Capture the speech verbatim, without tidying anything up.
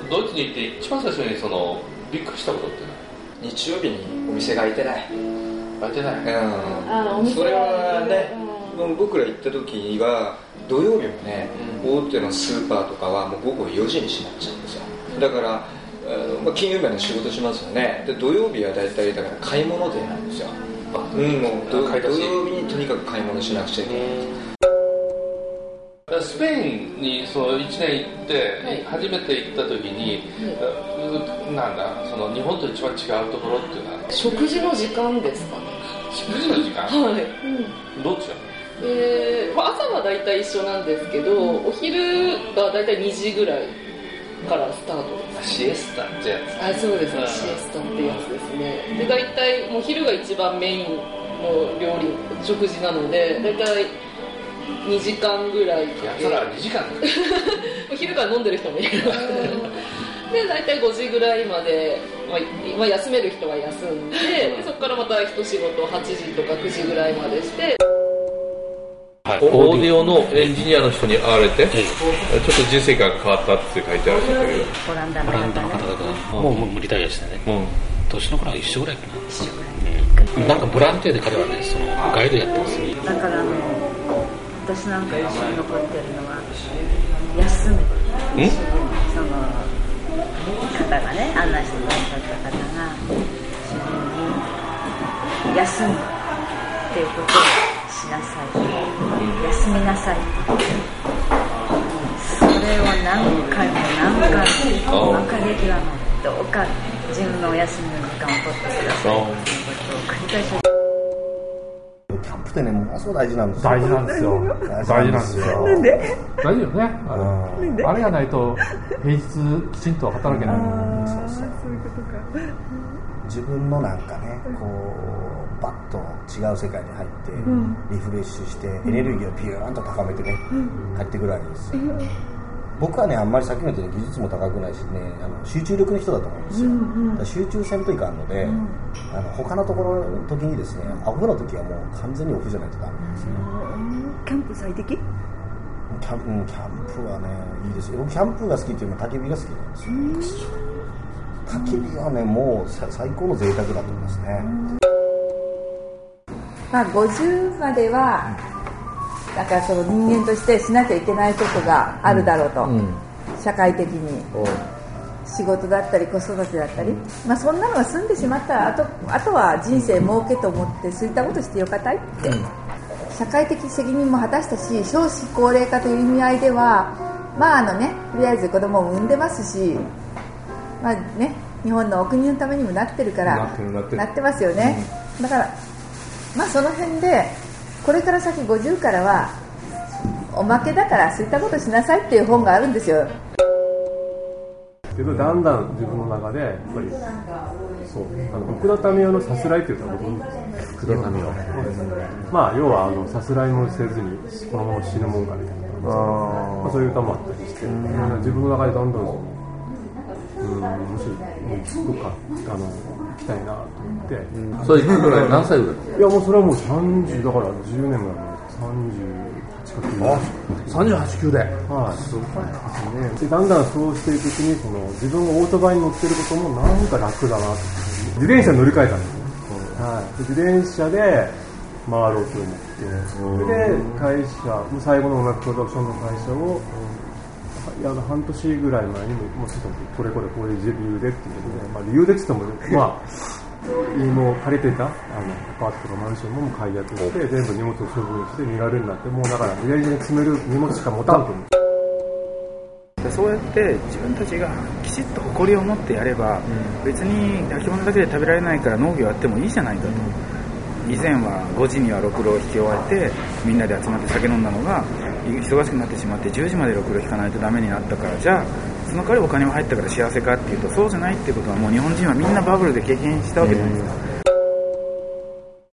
ドイツに行って一番最初にそのびっくりしたことって何？日曜日にお店が開いてない。 開いてない。うん。 あお店それはね、うん、僕ら行った時は土曜日もね、うん、大手のスーパーとかはもう午後よじに閉まっちゃうんですよ。だから、まあ、金曜日はね仕事しますよね。で土曜日はだいたいだから買い物デーなんですよ。あ、うん、もう土曜日にとにかく買い物しなくちゃいけない。 スペインにそのいちねん行って、はい、初めて行った時に、はい、なんだその日本と一番違うところっていうのは食事の時間ですかね。 食事の時間？はい、うん、どっちだ？ えーまあ、朝はだいたい一緒なんですけど、うん、お昼がだいたいにじぐらいからスタートです。 シエスタってやつ？ あ、そうです、ね、シエスタってやつですね。でだいたいもう昼が一番メインの料理食事なのでだいたいにじかんぐらいかけ。 いやそれはにじかんお昼から飲んでる人もいるでだいたいごじぐらいまで、まあ、休める人は休んでそこからまた一仕事はちじとかくじぐらいまでして、 はい、オーディオのエンジニアの人に会われて、うん、ちょっと人生観が変わったって書いてあるんですけど、 オランダの方がもうもうリタイアしてね、うん、年の頃は一緒ぐらいかな。一緒ぐらい、うん、なんかボランティアで彼はねそのガイドやってますね。 だからあの私なんか印象に残ってるのは休む、その方がね案内してくださった方が主人に休むっていうことをしなさい、休みなさい、それを何回も何回も若劇はどうか自分のお休みの時間を取ってくださいということを繰り返しキャンプってね、ものすごい大事なんですよ。 大事なんですよ。大事なんですよ。 なんで？ 大事よね。あれ、あれがないと平日きちんと働けない。 そうそう。そういうことか。 自分のなんかね、こうバッと違う世界に入って、うん、リフレッシュしてエネルギーをピューンと高めてね、うん、帰ってくるわけですよ。うん、僕はねあんまりさっきの言ったように技術も高くないしね、あの集中力の人だと思うんですよ。うんうん、だから集中せんといかんので、うん、あの他のところの時にですね、オフの時はもう完全にオフじゃないとダメなんですよ。 キャンプ最適？キャンプ、うん、キャンプはねいいですよ。僕キャンプが好きっていうのは焚き火が好きなんですよ。焚き火はねもう最高の贅沢だと思いますね。 まあごじゅうまではだからその人間としてしなきゃいけないことがあるだろうと、うんうん、社会的に仕事だったり子育てだったり、うん、まあそんなのが済んでしまったらあと、あとは人生儲けと思ってそういったことしてよかたいって、うん、社会的責任も果たしたし少子高齢化という意味合いではまああのねとりあえず子供を産んでますし、まあね日本のお国のためにもなってるからなってるなってるなってますよね、うん、だからまあその辺でこれから先ごじゅうからはおまけだからそういったことしなさいっていう本があるんですよ。 けどだんだん自分の中でやっぱりそうあの奥田民生のさすらいっていうのはご存知ですか？奥田民生、まあ要はあのさすらいもせずにこのまま死ぬもんかみたいな、あ、まあ、そういう歌もあったりして、うん、自分の中でどんどんうん、もしどっかあの行きたいなと思って、 うん、それ行くぐらい何歳ぐらい？ いやもうそれはもうさんじゅうだからじゅうねんぐらいさんじゅうはちかきゅうで、 あ、さんじゅうはち、きゅうで、 はい、すごいですね。でだんだんそうしていくうちにその自分がオートバイに乗ってることもなんか楽だなと自転車に乗り換えたんですよ、うん、はい、で自転車で回ろうと思って、で会社最後の音楽プロダクションの会社をいや半年ぐらい前にもうちょっとこれこれこういう理由でっていうことで、まあ、理由でって言ってもまあもう借りてたあのアパートとかマンションも解約して全部荷物を処分して身軽になってもうだから自転車に詰める荷物しか持たんと思う。 そうやって自分たちがきちっと誇りを持ってやれば、うん、別に焼き物だけで食べられないから農業やってもいいじゃないかと、うん、以前はごじにはろくろを引き終わってみんなで集まって酒飲んだのが忙しくなってしまってじゅうじまでろくろ引かないとダメになったから、じゃあその代わりお金も入ったから幸せかっていうとそうじゃないっていうことはもう日本人はみんなバブルで経験したわけじゃないですか。